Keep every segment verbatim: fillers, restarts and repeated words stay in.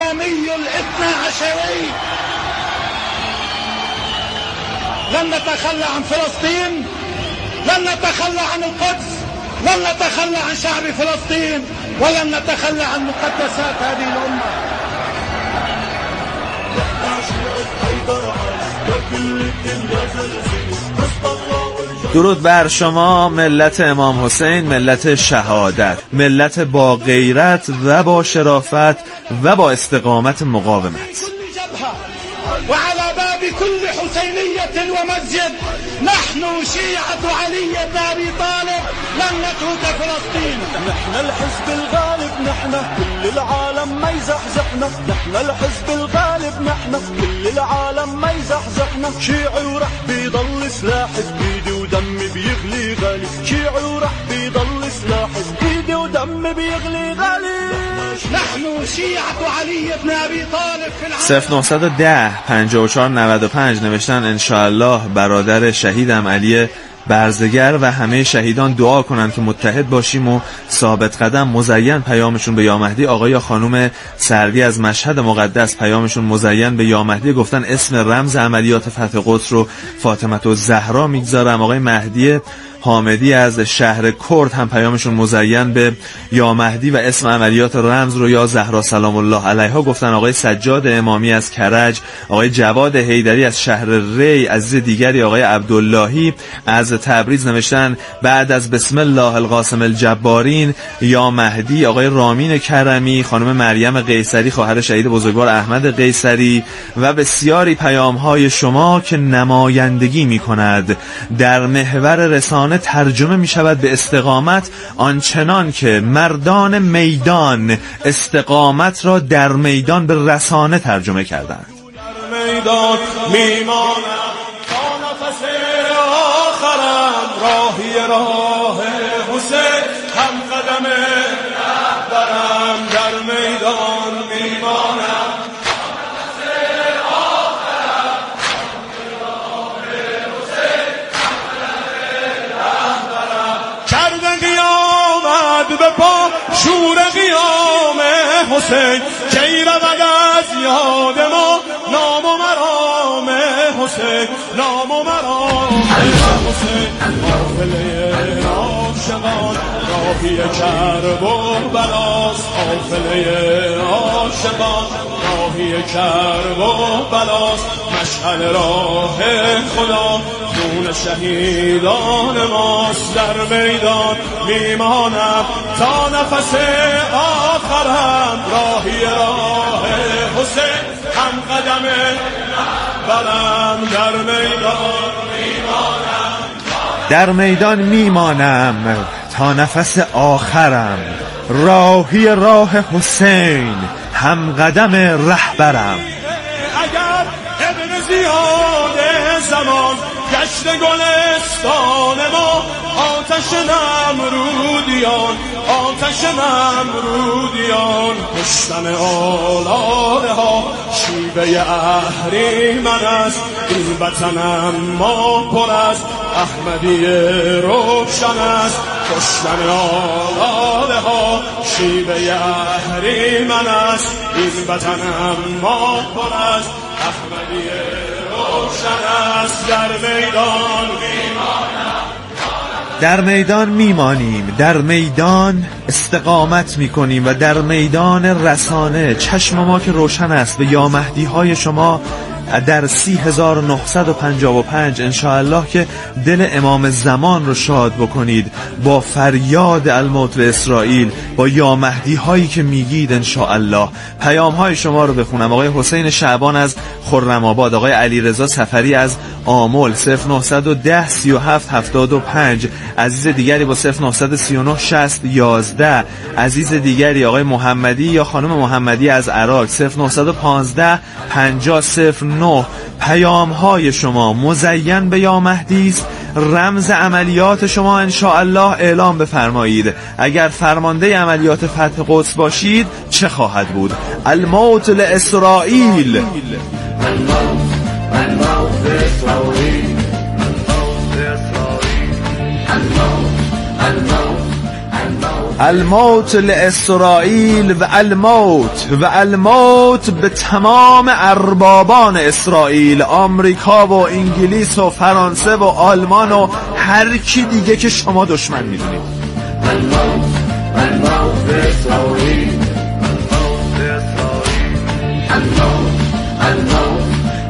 الاثنى عشري لن نتخلى عن فلسطين، لن نتخلى عن القدس، لن نتخلى عن شعب فلسطين، ولن نتخلى عن مقدسات هذه الأمة. درود بر شما ملت امام حسین، ملت شهادت، ملت با غیرت و با شرافت و با استقامت مقاومت. وعلى باب كل حسينية ومسجد نحن شيعة علي بن أبي طالب لن نترك فلسطين. نحن الحزب الغالب، نحن كل العالم ما يزحزحنا، نحن الحزب الغالب، نحن كل العالم ما يزحزحنا. شيعي ورح بيضل سلاحي بيدي ودمي بيغلي غالي، شيعي ورح بيضل سلاحي بيدي ودمي بيغلي غالي. نحن شيعة علي بن أبي طالب في العالم. صفر نهصد و ده پنجاه و چهار نود و پنج نوشتن انشاءالله برادر شهیدم علی برزگر و همه شهیدان دعا کنند که متحد باشیم و ثابت قدم. مزین پیامشون به یا مهدی. آقای یا خانم سروی از مشهد مقدس پیامشون مزین به یا مهدی، گفتن اسم رمز عملیات فتح قدس رو فاطمه الزهرا میگذارم. آقای مهدی حامدی از شهر کرد هم پیامشون مزین به یا مهدی و اسم عملیات رمز رو یا زهرا سلام الله علیها گفتن. آقای سجاد امامی از کرج، آقای جواد حیدری از شهر ری، عزیز دیگری آقای عبداللهی از تبریز نوشتن بعد از بسم الله القاسم الجبارین یا مهدی. آقای رامین کرمی، خانم مریم قیصری خواهر شهید بزرگوار احمد قیصری و بسیاری پیام های شما که نمایندگی می کند در محور رسانه ترجمه می شود به استقامت، آنچنان که مردان میدان استقامت را در میدان به رسانه ترجمه کردند. در میدان میمانم تا نفس آخرم، راهی راه حسین هم قدم رهبرم. در میدان میمانم تا نفس آخرم، راهی راه حسین هم قدم رهبرم. کردن قیامت به پا شور قیام حسین، کی رود از یاد ما نام و مرام حسین، نام و مرام حسین. قافله عاشقان راهی کرب و بلاست، قافله عاشقان راهی کرب و بلاست. مشعل راه خدا خون شهیدان ماست. در میدان میمانم تا نفس آخرم، راهی راه حسین هم قدم برم. در میدان میمانم، در میدان میمانم تا نفس آخرم، راهی راه حسین هم قدم رهبرم. اگر ابن زیاد زمان گشت گلستان ما، آتش نمرودیان، آتش نمرودیان. کشتن آلاله ها شیوه اهریمن است، این وطنم ما پر از احمدی روشن است. کشتن آلاله ها شیوه اهریمن است، این وطنم ما پر از احمدی روشن است. در میدان میمانم، در میدان میمانیم، در میدان استقامت میکنیم و در میدان رسانه چشم ما که روشن است به یا مهدی های شما در سی هزار و نهصد و پنجاه و پنج انشاءالله که دل امام زمان رو شاد بکنید با فریاد الموت به اسرائیل، با یا مهدی هایی که میگید انشاءالله. پیام های شما رو بخونم. آقای حسین شعبان از خرم آباد، آقای علی رضا سفری از آمل صفر نهصد و ده سی و هفت هفتاد و پنج، عزیز دیگری با صفر نهصد و سی و نه شصت یازده، عزیز دیگری آقای محمدی یا خانم محمدی از عراق صفر نهصد و پانزده پنجاه صفر نه. پیام های شما مزین به یا مهدی است. رمز عملیات شما انشاءالله اعلام بفرمایید. اگر فرمانده عملیات فتح قدس باشید چه خواهد بود؟ الموت لاسرائیل. الموت لإسرائيل، الموت لإسرائيل، الموت الموت الموت الموت لاسرائیل و الموت و الموت به تمام اربابان اسرائیل، آمریکا و انگلیس و فرانسه و آلمان و هر کی دیگه که شما دشمن میدونید. الموت الموت لإسرائيل الموت الموت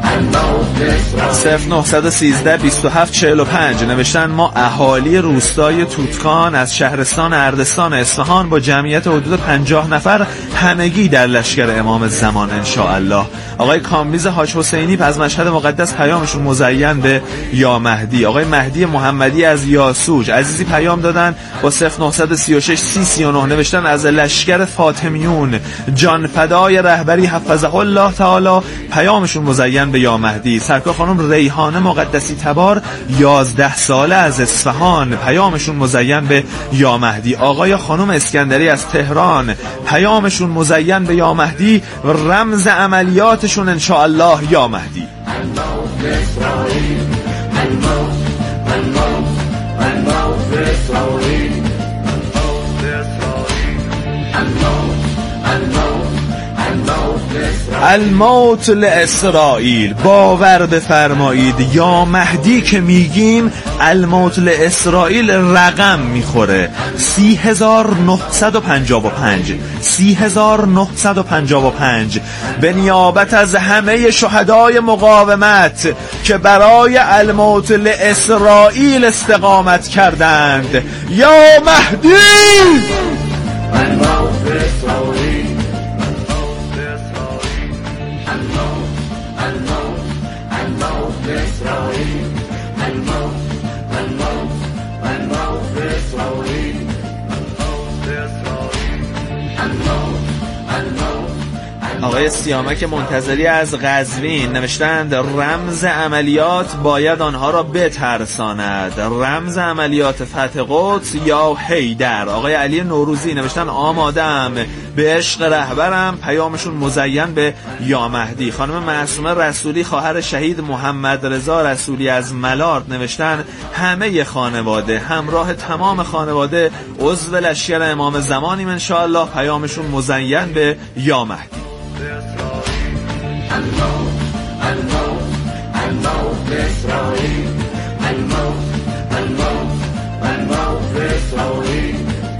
صفر نه یک سه بیست و هفت چهل و پنج نوشتن ما اهالی روستای توتکان از شهرستان اردستان اصفهان با جمعیت حدود پنجاه نفر همگی در لشکر امام زمان انشاءالله. آقای کامبیز حاج حسینی از مشهد مقدس پیامشون مزین به یا مهدی. آقای مهدی محمدی از یاسوج عزیزی پیام دادن با صفر نه سه شش سی سی و نه نوشتن از لشکر فاطمیون جان فدای رهبری حفظه الله تعالی پیامشون مزین به یا مهدی. سرکار خانم ریحانه مقدسی تبار یازده ساله از اصفهان پیامشون مزین به یا مهدی. آقای خانم اسکندری از تهران پیامشون مزین به یا مهدی و رمز عملیاتشون انشاءالله یا مهدی. الموت لاسرائیل، باور بفرمایید یا مهدی که میگیم الموت لاسرائیل رقم میخوره سی هزار و نهصد و پنجاه و پنج سی هزار و نهصد و پنجاه و پنج به نیابت از همه شهدای مقاومت که برای الموت لاسرائیل استقامت کردند. یا مهدی الموت لإسرائيل آقای سیامک منتظری از قزوین نوشتند رمز عملیات باید آنها را بترساند، رمز عملیات فتح قدس یا حیدر. آقای علی نوروزی نوشتن آمادم به عشق رهبرم پیامشون مزین به یا مهدی. خانم معصومه رسولی خواهر شهید محمد رضا رسولی از ملارد نوشتن همه خانواده همراه تمام خانواده عضو لشکر امام زمانیم انشاءالله پیامشون مزین به یا مهدی. الموت الموت الموت لإسرائيل الموت الموت الموت لإسرائيل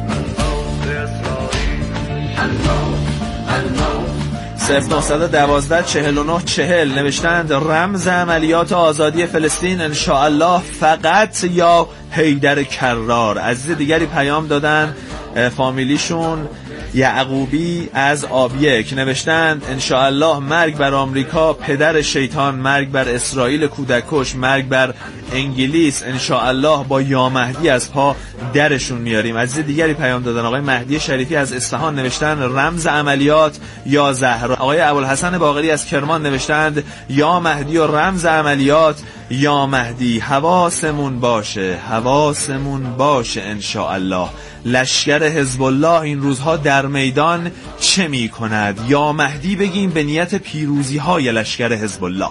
صفر نه یک دو چهل و نه چهل نوشتند رمز عملیات آزادی فلسطین انشاءالله فقط یا حیدر کرار. عزیز دیگری پیام دادن فامیلیشون یعقوبی از آبیک نوشتند انشاءالله مرگ بر آمریکا پدر شیطان، مرگ بر اسرائیل کودکش، مرگ بر انگلیس انشاءالله با یا مهدی از پا درشون میاریم. عزیز دیگری پیام دادن آقای مهدی شریفی از اصفهان نوشتند رمز عملیات یا زهرا. آقای ابوالحسن باقری از کرمان نوشتند یا مهدی و رمز عملیات یا مهدی. حواسمون باشه حواسمون باشه انشاءالله. لشکر حزب الله این روزها در میدان چه می کند؟ یا مهدی بگیم به نیت پیروزی های لشکر حزب الله.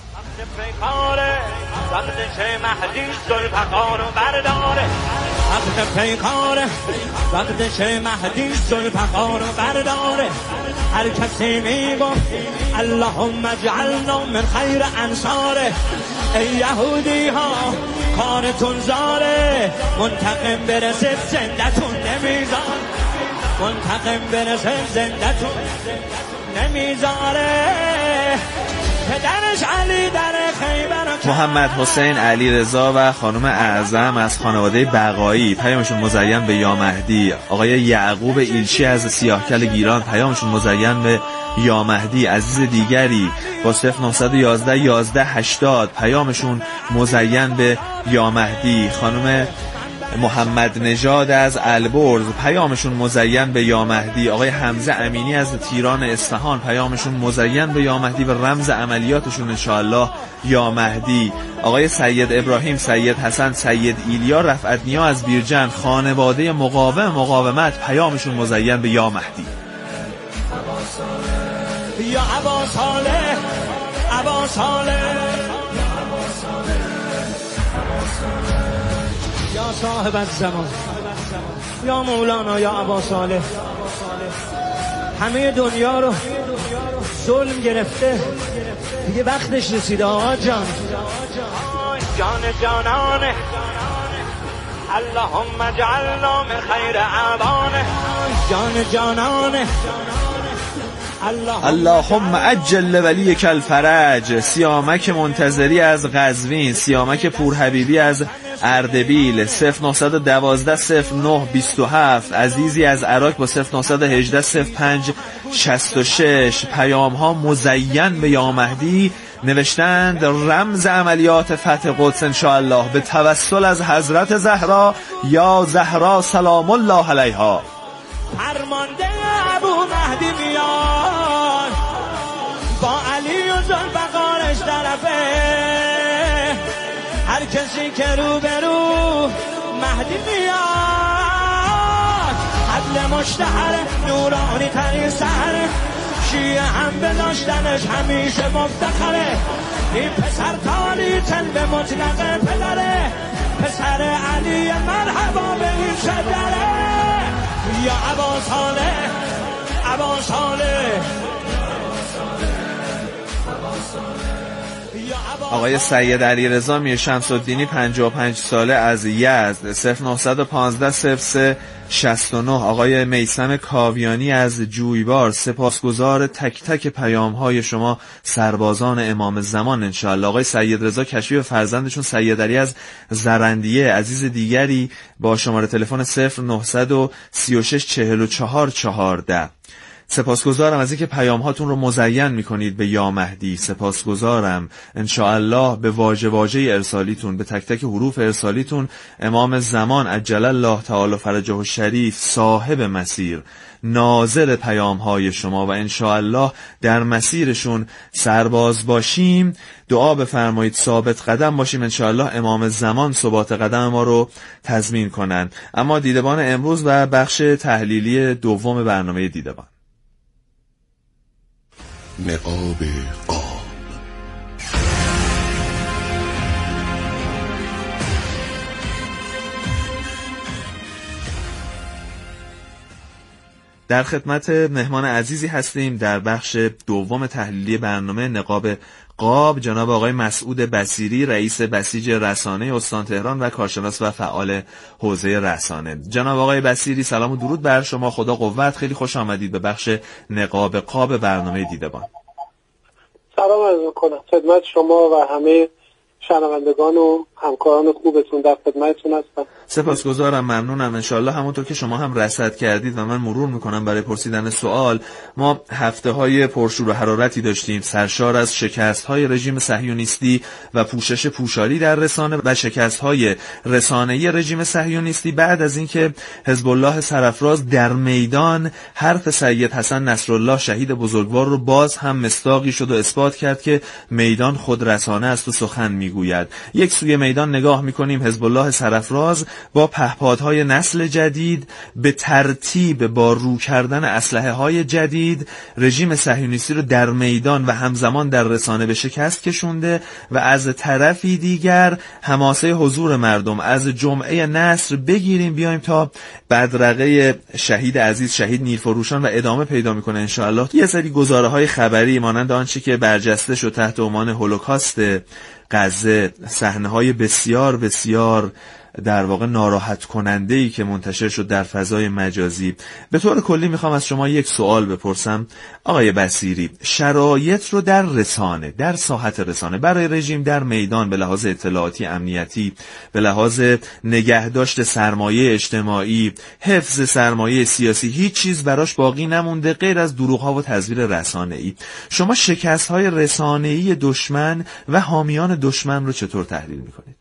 وقت پیکاره وقت چه مهدی ذوالفقار برداره هر کسی میگفت اللهم اجعلنا من خیر انصاره. ای یهودی ها کارتون زاره منتقم برسه زندتون نمیزار منتقم برسه زندتون نمیزاره. پدرش علی در خیبر محمد حسین علی رضا و خانم اعظم از خانواده بقایی پیامشون مزین به یا مهدی. آقای یعقوب ایلچی از سیاهکل گیلان پیامشون مزین به یا مهدی. عزیز دیگری با صفر نه یک یک یازده هشتاد پیامشون مزین به یا مهدی. خانم محمد نژاد از البرز پیامشون مزین به یا مهدی. آقای حمزه امینی از تیران اصفهان پیامشون مزین به یا مهدی و رمز عملیاتشون انشاءالله یا مهدی. آقای سید ابراهیم، سید حسن، سید ایلیا رفعتنیا از بیرجند خانواده مقاوم مقاومت پیامشون مزین به یا مهدی. یا ابا صالح ابا صالح یا صاحب الزمان یا مولانا یا ابا صالح، همه دنیا رو ظلم گرفته، دیگه وقتش رسیده آقا جان. جان جانانه اللهم اجعلنا من خیر اعوانه، جان جانانه اللهم عجل ولیک الفرج. سیامک منتظری از قزوین، سیامک پورحبیبی از اردبیل، صفر نهصد و دوازده صفر نه بیست و هفت. عزیزی از عراق با صفر نهصد و هجده صفر پنج شصت و شش. پیام ها مزین به یا مهدی نوشتند رمز عملیات فتح قدس انشاءالله به توسل از حضرت زهرا یا زهرا سلام الله علیها. فرمانده ابو مهدی میاد با علی و ذوالفقارش طرفه، هر کسی که رو به رو مهدی میاد، عدل مشتهر نورانی ترین سهر، شیعه هم به داشتنش همیشه مفتخره، این پسر تالی تن به مطلق پدره، پسر علی مرحبا به این شجره، یا ابا صالح ابا صالح. آقای سید علیرضا میر شمس الدینی پنجاه و پنج ساله از یزد، صفر نهصد و پانزده صفر سه شصت و نه. آقای میثم کاویانی از جویبار، سپاسگزار تک تک پیام های شما سربازان امام زمان انشاءالله. آقای سید رضا کشفی و فرزندشون سید علی از زرندیه، عزیز دیگری با شماره تلفن صفر نهصد و سی و شش چهل و چهار چهارده. سپاسگزارم از اینکه پیام هاتون رو مزین میکنید به یا مهدی. سپاسگزارم انشاءالله به واژه واژه ارسالیتون، به تک تک حروف ارسالیتون. امام زمان عجل الله تعالی فرجه الشریف صاحب مسیر، ناظر پیام های شما و انشاءالله در مسیرشون سرباز باشیم. دعا بفرمایید ثابت قدم باشیم انشاءالله، امام زمان ثبات قدم ما رو تضمین کنن. اما دیدبان امروز و بخش تحلیلی دوم برنامه دیدبان، نقاب قاب. در خدمت مهمان عزیزی هستیم در بخش دوم تحلیلی برنامه نقاب قاب، جناب آقای مسعود بصیری، رئیس بسیج رسانه استان تهران و کارشناس و فعال حوزه رسانه. جناب آقای بصیری سلام و درود بر شما، خدا قوت، خیلی خوش آمدید به بخش نقاب قاب برنامه دیدبان. سلام عرض می‌کنم خدمت شما و همه شنوندگان و همکاران خوبتون، در خدمتتون هستم. سپاسگزارم، ممنونم. انشالله همونطور که شما هم رصد کردید و من مرور میکنم برای پرسیدن سوال، ما هفته های پرشور و حرارتی داشتیم سرشار از شکست های رژیم صهیونیستی و پوشش پوشالی در رسانه و شکست های رسانه‌ای رژیم صهیونیستی بعد از اینکه حزب الله سرافراز در میدان حرف سید حسن نصرالله شهید بزرگوار رو باز هم مصداقی شد و اثبات کرد که میدان خود رسانه است و سخن میگوید. یک سوی میدان نگاه میکنیم حزب الله سرافراز با پهپادهای نسل جدید به ترتیب با رو کردن اسلحه های جدید رژیم صهیونیستی رو در میدان و همزمان در رسانه به شکست کشونده و از طرفی دیگر حماسه حضور مردم از جمعه نصر بگیریم بیایم تا بدرقه شهید عزیز شهید نیلفروشان و ادامه پیدا میکنه انشاءالله. یه سری گزاره های خبری مانند آنچه که برجسته شد تحت عنوان هولوکاست غزه، صحنه های بسیار بسیار در واقع ناراحت کننده ای که منتشر شد در فضای مجازی. به طور کلی میخوام از شما یک سوال بپرسم آقای بصیری، شرایط رو در رسانه، در ساحت رسانه برای رژیم در میدان به لحاظ اطلاعاتی امنیتی، به لحاظ نگهداشت سرمایه اجتماعی، حفظ سرمایه سیاسی، هیچ چیز براش باقی نمونده غیر از دروغ‌ها و تزویر رسانه‌ای. شما شکست‌های رسانه‌ای دشمن و حامیان دشمن رو چطور تحلیل می‌کنید؟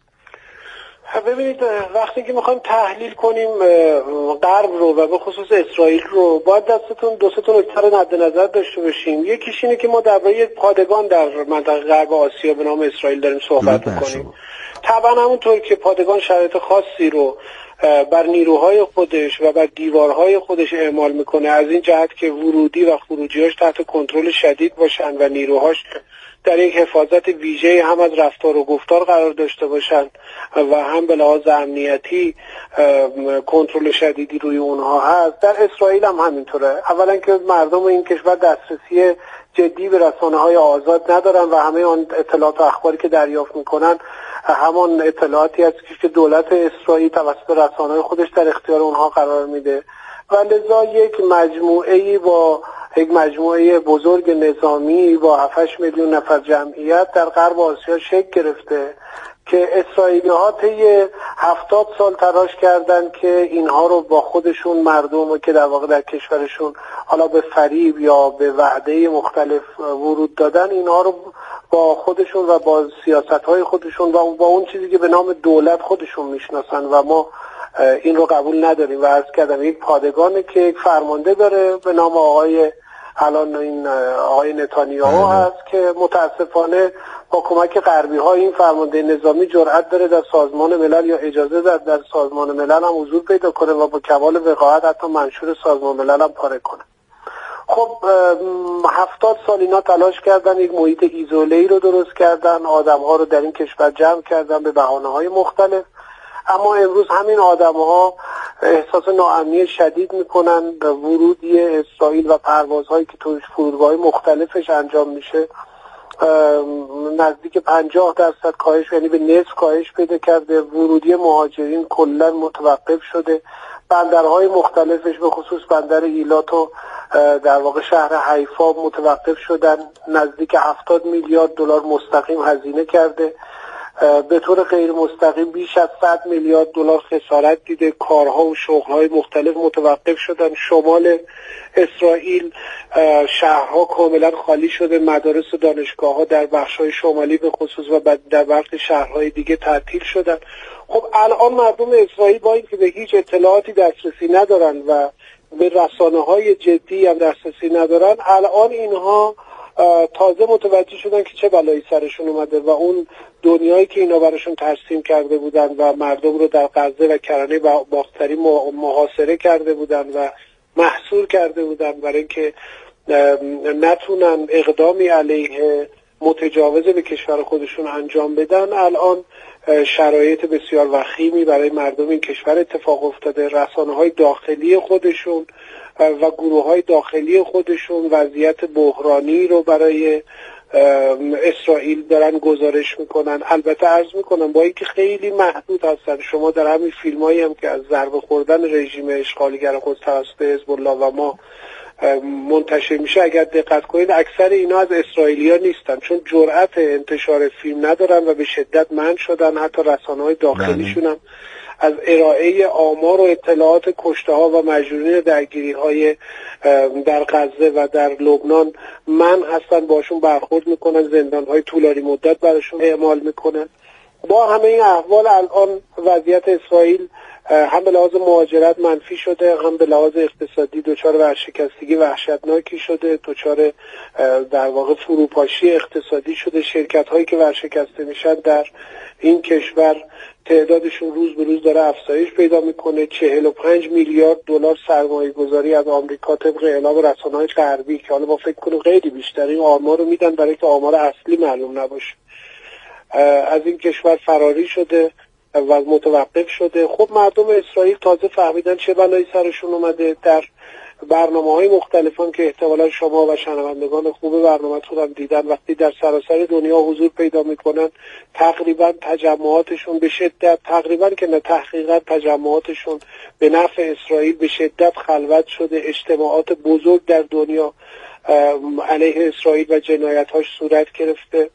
ببینید وقتی که میخوایم تحلیل کنیم غرب رو و به خصوص اسرائیل رو باید دستتون دو سه تا نکته رو مد نظر داشته باشیم. یکیش اینه که ما درباره یک پادگان در منطقه غرب آسیا به نام اسرائیل داریم صحبت میکنیم. طبعا همونطور که پادگان شرایط خاصی رو بر نیروهای خودش و بر دیوارهای خودش اعمال میکنه، از این جهت که ورودی و خروجیاش تحت کنترل شدید باشن و نیروهاش در یک حفاظت ویژه هم از رفتار و گفتار قرار داشته باشن و هم به لحاظ امنیتی کنترل شدیدی روی اونها هست. در اسرائیل هم همینطوره. اولا که مردم این کشور دسترسی جدی به رسانه‌های آزاد ندارن و همه آن اطلاعات و اخباری که دریافت میکنن همان اطلاعاتی است که دولت اسرائیل توسط رسانه‌های خودش در اختیار اونها قرار میده و لذا یک مجموعه‌ای با یک مجموعه بزرگ نظامی با هفت میلیون نفر جمعیت در غرب آسیا شکل گرفته که اسرائیلی‌ها طی هفتاد سال تلاش کردند که اینها رو با خودشون مردم که در واقع در کشورشون حالا به فریب یا به وعده مختلف ورود دادن، اینها رو با خودشون و با سیاست‌های خودشون و با اون چیزی که به نام دولت خودشون میشناسن و ما این رو قبول نداریم و عرض کردم یک پادگانی که یک فرمانده داره به نام آقای الان این آقای نتانیاهو هست که متاسفانه با کمک غربی ها این فرمانده نظامی جرأت داره در سازمان ملل یا اجازه داد در سازمان ملل هم حضور پیدا کنه و با کمال وقاحت حتی منشور سازمان ملل هم پاره کنه. خب هفتاد سال اینا تلاش کردن، یک محیط ایزوله‌ای رو درست کردن، آدم ها رو در این کشور جمع کردن به بهانه های مختلف، اما امروز همین آدم‌ها احساس ناامنی شدید میکنن. ورودی اسرائیل و پروازهایی که توش فرودگاه‌های مختلفش انجام میشه نزدیک پنجاه درصد کاهش، یعنی به نصف کاهش پیدا کرده. ورودی مهاجرین کلا متوقف شده. بندرهای مختلفش به خصوص بندر ایلات و در واقع شهر حیفا متوقف شدن. نزدیک هفتاد میلیارد دلار مستقیم هزینه کرده، به طور غیر مستقیم بیش از صد میلیارد دلار خسارت دیده. کارها و شغلهای مختلف متوقف شدن. شمال اسرائیل شهرها کاملا خالی شده، مدارس و دانشگاه‌ها در بخش‌های شمالی به خصوص و در برخی شهرهای دیگه تعطیل شدن. خب الان مردم اسرائیل با اینکه به هیچ اطلاعاتی دسترسی ندارن و به رسانه‌های جدی هم دسترسی ندارن، الان اینها تازه متوجه شدن که چه بلایی سرشون اومده و اون دنیایی که اینا براشون ترسیم کرده بودن و مردم رو در غزه و کرانه باختری محاصره کرده بودن و محصور کرده بودن برای اینکه نتونن اقدامی علیه متجاوز به کشور خودشون انجام بدن، الان شرایط بسیار وخیمی برای مردم این کشور اتفاق افتاده. رسانه‌های داخلی خودشون و گروه‌های داخلی خودشون وضعیت بحرانی رو برای اسرائیل دارن گزارش میکنن. البته عرض میکنم با اینکه خیلی محدود هستن. شما در همین فیلمایی هم که از ضربه خوردن رژیم اشغالگر خود توسط حزب الله و ما منتشر میشه اگر دقت کنید اکثر اینا از اسرائیلیا نیستن، چون جرأت انتشار فیلم ندارن و به شدت منع شدن. حتی رسانه‌های داخلیشون هم از ارائه آمار و اطلاعات کشته ها و مجروحین درگیری های در غزه و در لبنان من هستن، باشون برخورد میکنن، زندان های طولانی مدت براشون اعمال میکنن. با همه این احوال الان وضعیت اسرائیل هم به لحاظ مهاجرت منفی شده، هم به لحاظ اقتصادی دچار ورشکستگی وحشتناکی شده، دچار در واقع فروپاشی اقتصادی شده. شرکت هایی که ورشکسته میشن در این کشور تعدادشون روز به روز داره افزایش پیدا میکنه. چهل و پنج میلیارد دلار سرمایه گذاری از آمریکا طبق اعلام رسانه‌های غربی که حالا ما فکر کنیم خیلی بیشتر این آمار رو میدن برای که آمار اصلی معلوم نباشه، از این کشور فراری شده و متوقف شده. خب مردم اسرائیل تازه فهمیدن چه بلایی سرشون اومده. در برنامه‌های مختلف هم که احتمالا شما و شنوندگان خوب برنامه‌تون هم دیدن، وقتی در سراسر دنیا حضور پیدا میکنن تقریبا تجمعاتشون به شدت تقریبا که نه تحقیقا تجمعاتشون به نفع اسرائیل به شدت خلوت شده. اجتماعات بزرگ در دنیا علیه اسرائیل و جنایت‌هاش صورت گرفته.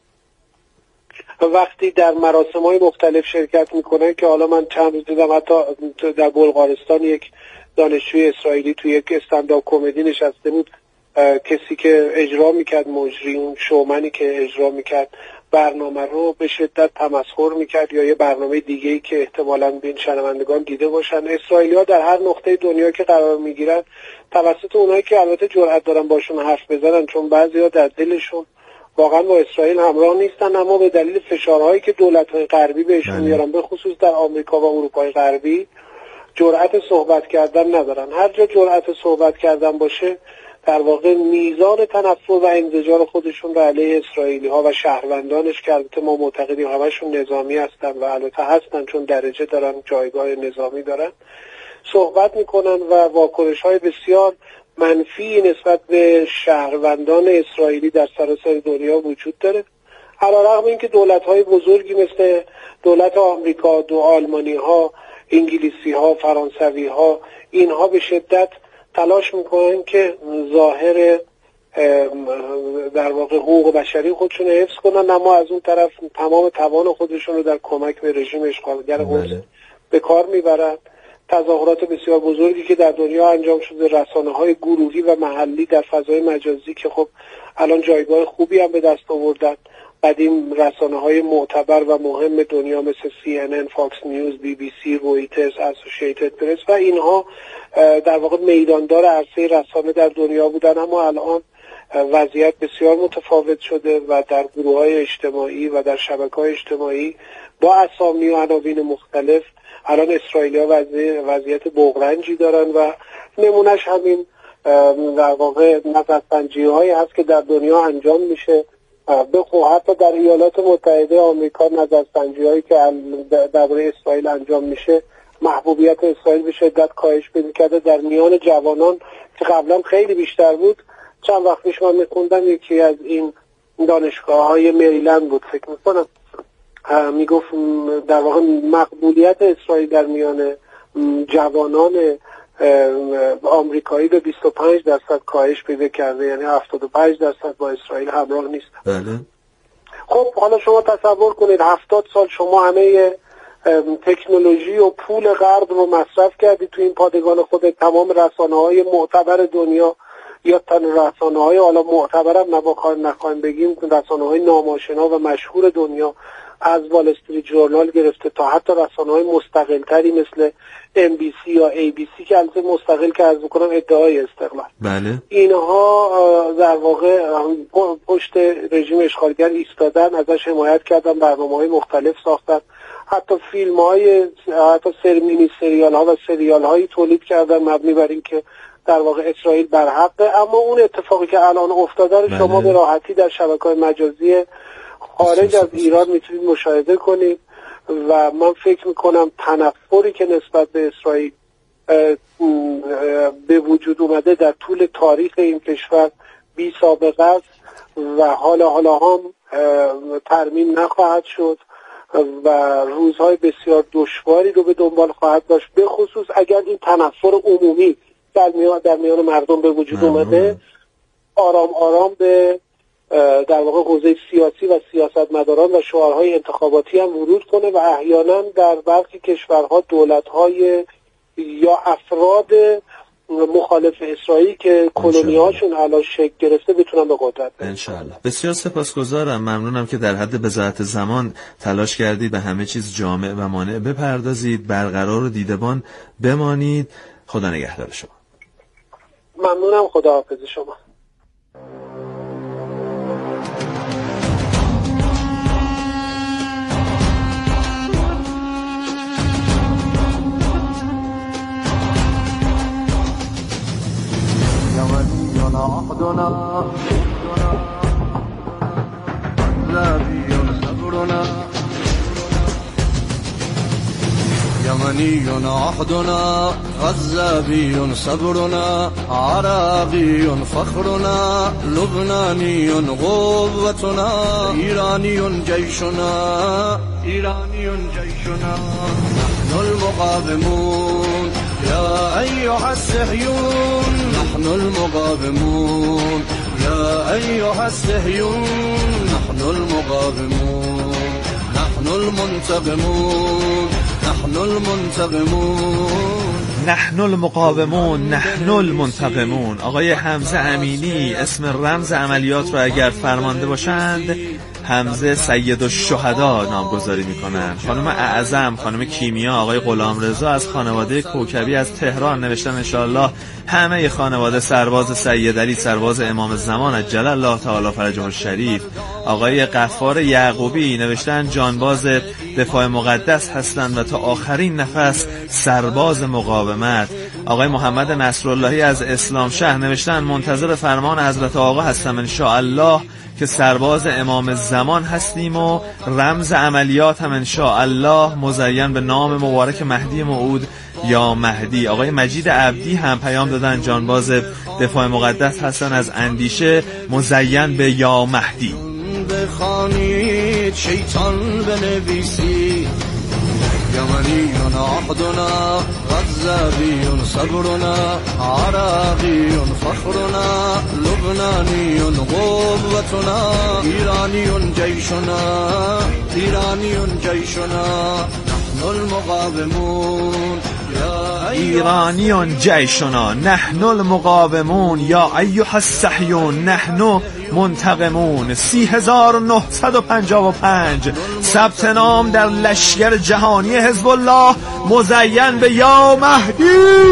وقتی در مراسم‌های مختلف شرکت میکنن که حالا من چند روز دیدم حتی در بلغارستان یک دانشجوی اسرائیلی توی یک استندآپ کمدی نشسته بود، کسی که اجرا میکرد مجری، اون شومنی که اجرا میکرد برنامه رو به شدت تمسخر میکرد یا یه برنامه دیگه‌ای که احتمالاً بین شنوندگان دیده باشن. اسرائیلی‌ها در هر نقطه دنیا که قرار میگیرن توسط اونایی که البته جرأت دارن باشون حرف بزنن، چون بعضی‌ها در دلشون واقعا با اسرائیل همراه نیستن، اما به دلیل فشارهایی که دولت‌های غربی بهشون میارن به خصوص در آمریکا و اروپای غربی جرأت صحبت کردن ندارن. هر جا جرأت صحبت کردن باشه در واقع میزان تنفر و انزجار خودشون رو علیه اسرائیلی ها و شهروندانش که البته ما معتقدیم همشون نظامی هستن و البته هستن چون درجه دارن، جایگاه نظامی دارن، صحبت میکنن و واکنش های بسیار منفی نسبت به شهروندان اسرائیلی در سراسر دنیا وجود داره. علیرغم اینکه دولت‌های بزرگی مثل دولت آمریکا، دو آلمانی ها، انگلیسی ها، فرانسوی ها، اینها به شدت تلاش میکنن که ظاهر در واقع حقوق بشری خودشون رو حفظ کنن، اما از اون طرف تمام توان خودشون رو در کمک به رژیم اشغالگر قدس به کار میبرن. تظاهرات بسیار بزرگی که در دنیا انجام شده، رسانه‌های گروهی و محلی در فضای مجازی که خب الان جایگاه خوبی هم به دست آوردن، قدیم رسانه‌های معتبر و مهم دنیا مثل سی ان ان، فاکس نیوز، بی بی سی، رویترز، اسوسییتد پرس و اینها در واقع میداندار عرصه رسانه در دنیا بودن، اما الان وضعیت بسیار متفاوت شده و در گروه‌های اجتماعی و در شبکه‌های اجتماعی با اسامی و عناوین مختلف الان اسرائیلی‌ها وضعیت بغرنجی دارن و نمونهش همین در واقع نظرسنجی‌هایی هست که در دنیا انجام میشه. به حتی در ایالات متحده آمریکا نظرسنجی‌هایی که درباره اسرائیل انجام میشه، محبوبیت اسرائیل به شدت کاهش پیدا کرده در میان جوانان که قبلا خیلی بیشتر بود. چند وقت پیش من می‌خوندم یکی از این دانشگاه‌های مریلند بود فکر می‌کنم، میگفت در واقع مقبولیت اسرائیل در میان جوانان آمریکایی به بیست و پنج درصد کاهش پیدا کرده، یعنی هفتاد و پنج درصد با اسرائیل همراه نیستن. بله. خب حالا شما تصور کنید هفتاد سال شما همه تکنولوژی و پول غرب رو مصرف کردید تو این پادگان خود، تمام رسانه‌های معتبر دنیا یا تن رسانه‌های حالا معتبرم نباخوایم نخوایم بگیم، رسانه‌های ناماشنا و مشهور دنیا از وال استریت جورنال گرفته تا حتی رسانه‌های مستقل‌تری مثل ام بی سی یا ای بی سی که البته مستقل که عرض می‌کنم ادعای استقلال، بله، اینها در واقع پشت رژیم اشغالگر ایستادن، ازش حمایت کردن، برنامه‌های مختلف ساختن، حتی فیلم‌های، حتی سر مینی سریال‌ها و سریال‌هایی تولید کردن مبنی بر این که در واقع اسرائیل برحقه. اما اون اتفاقی که الان افتاده رو شما به راحتی در شبکه‌های مجازی خارج از ایران میتونید مشاهده کنید و من فکر میکنم تنفری که نسبت به اسرائیل به وجود اومده در طول تاریخ این کشور بی سابقه است و حالا حالا هم ترمیم نخواهد شد و روزهای بسیار دشواری رو به دنبال خواهد داشت، به خصوص اگر این تنفر عمومی در میان, در میان مردم به وجود اومده آرام آرام به در واقع حوزه سیاسی و سیاستمداران و شعارهای انتخاباتی هم ورود کنه و احیانا در برخی کشورها دولت‌های یا افراد مخالف اسرائیل که کلونی‌هاشون الان شکل گرفته بتونن به قدرت برسن. انشالله. بسیار سپاسگزارم، ممنونم که در حد بضاعت زمان تلاش کردید به همه چیز جامع و مانع بپردازید، برقرار و دیدبان بمانید. خدا نگهدار شما. ممنونم، خداحافظ شما. عهدنا عذابي صبرنا يمني عهدنا غزابي صبرنا عراقي فخرنا لبناني قوتنا إيراني جيشنا إيراني جيشنا نحن المقاومون يا أيها الصهيون نحن المقاومون يا أيها الصهيون نحن المقاومون نحن المنتقمون نحن المنتقمون نحن المقاومون نحن المنتقمون. آقای حمزه امینی اسم رمز عملیات رو اگر فرمانده باشند حمزه سید الشهدا نامگذاری میکنن. خانم اعظم، خانم کیمیا، آقای غلامرضا از خانواده کوکبی از تهران نوشتن انشاءالله همه خانواده سرباز سید علی سرباز امام زمان عجل الله تعالی فرجه الشریف. آقای غفار یعقوبی نوشتن جانباز دفاع مقدس هستند و تا آخرین نفس سرباز مقاومت. آقای محمد نصراللهی از اسلام شهر نوشتن منتظر فرمان حضرت آقا هستم انشاءالله که سرباز امام زمان هستیم و رمز عملیات هم انشاءالله مزین به نام مبارک مهدی موعود یا مهدی. آقای مجید عبدی هم پیام دادن جانباز دفاع مقدس هستن از اندیشه مزین به یا مهدی. بخوانید شیطان بنویسید یمنیون عقدنا غزابیون صبرنا عراقیون فخرنا لبنانیون قوتنا ایرانیون جیشنا ایرانیون جیشنا نحن المقاومون ایرانیون جیشنا نحن المقاومون یا ایها الصهیون نحن منتقمون. سی هزار و نهصد و پنجاه و پنج ثبت نام در لشکر جهانی حزب الله مزین به یا مهدی.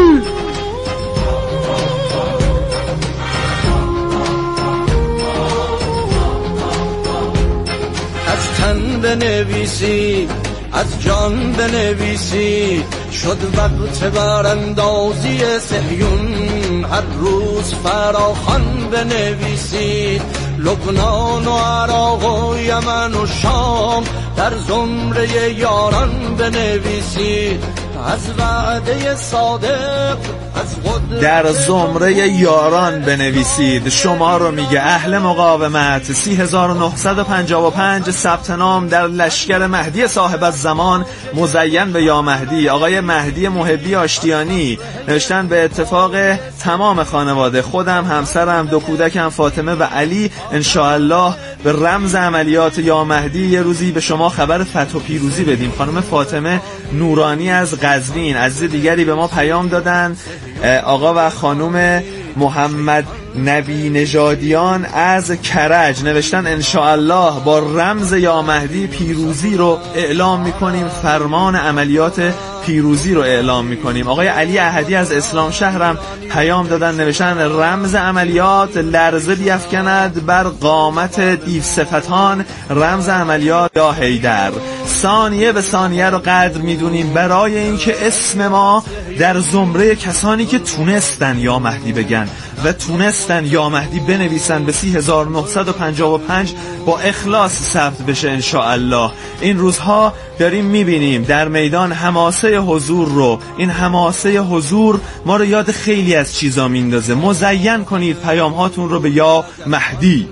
از تن بنویسی از جان بنویسی شد وقت براندازی صهیون هر روز فراخوان بنویسید لبنان و عراق و یمن و شام در زمره یاران بنویسید از وعده صادق در زمره یاران بنویسید. شما رو میگه اهل مقاومت. سی هزار و نهصد و پنجاه و پنج ثبت نام در لشکر مهدی صاحب الزمان مزین به یا مهدی. آقای مهدی محبی آشتیانی نوشتن به اتفاق تمام خانواده خودم همسرم دو کودکم فاطمه و علی انشاءالله به رمز عملیات یا مهدی یه روزی به شما خبر فتح و پیروزی بدیم. خانم فاطمه نورانی از قزوین. عزیز دیگری به ما پیام دادن آقا و خانم محمد نبی نژادیان از کرج نوشتن انشاءالله با رمز یا مهدی پیروزی رو اعلام میکنیم، فرمان عملیات پیروزی رو اعلام میکنیم. آقای علی احدی از اسلام شهرم پیام دادن نوشتن رمز عملیات لرزه بیفکند بر قامت دیو صفتان رمز عملیات یا حیدر. ثانیه به ثانیه رو قدر میدونیم برای اینکه اسم ما در زمره کسانی که تونستن یا مهدی بگن و تونستن یا مهدی بنویسن به سی هزار و نهصد و پنجاه و پنج با اخلاص ثبت بشه انشاءالله. این روزها داریم میبینیم در میدان حماسه حضور رو. این حماسه حضور ما رو یاد خیلی از چیزا میندازه. مزین کنید پیام هاتون رو به یا مهدی.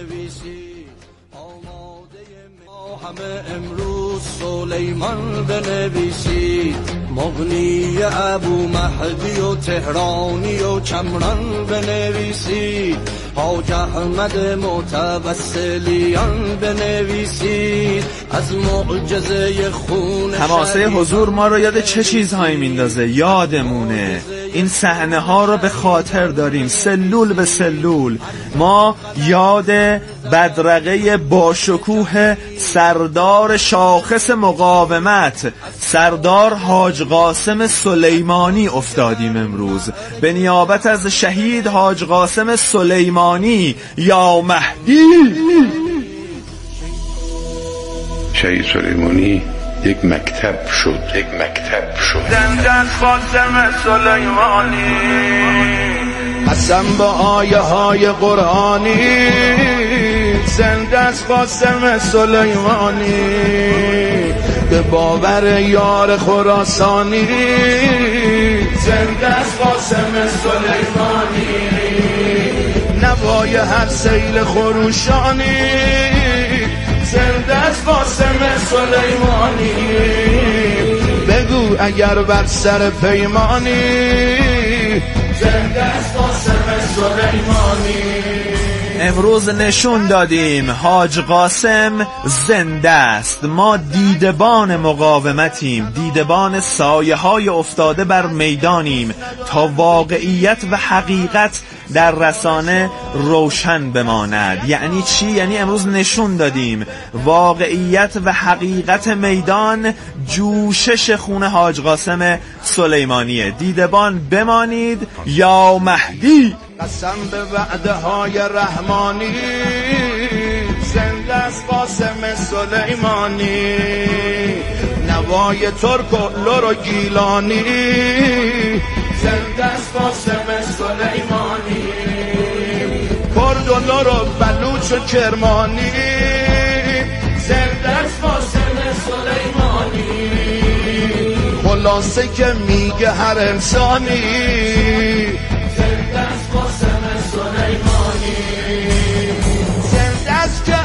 امروز سلیمان بنویسید مغنی ابو مهدی و تهرانی و چمران بنویسید حاج احمد متوسلیان بنویسید از معجزه خون حماسه حضور ما رو یاد چه چیزهایی میندازه؟ یادمونه این صحنه ها رو به خاطر داریم سلول به سلول. ما یاد بدرقه باشکوه سردار شاخص مقاومت سردار حاج قاسم سلیمانی افتادیم امروز به نیابت از شهید حاج قاسم سلیمانی یا مهدی. شهید سلیمانی یک مکتب شد یک مکتب شد زنده قاسم سلیمانی قسم با آیه های قرآنی زنده از قاسم سلیمانی به باور یار خراسانی زنده از قاسم سلیمانی نوای هر سیل خروشانی زنده از قاسم سلیمانی بگو اگر بر سر پیمانی زنده از قاسم سلیمانی. امروز نشون دادیم حاج قاسم زنده است. ما دیدبان مقاومتیم، دیدبان سایه های افتاده بر میدانیم تا واقعیت و حقیقت در رسانه روشن بماند. یعنی چی؟ یعنی امروز نشون دادیم واقعیت و حقیقت میدان جوشش خون حاج قاسم سلیمانیه. دیدبان بمانید یا مهدی. قسم به وعده های رحمانی، زنده است قاسم سلیمانی، نوای ترک و لر و گیلانی، زنده است قاسم سلیمانی، کرد و لر و بلوچ و کرمانی، زنده است قاسم سلیمانی. خلاصه که میگه هر انسانی، زنده است قاسم سلیمانی.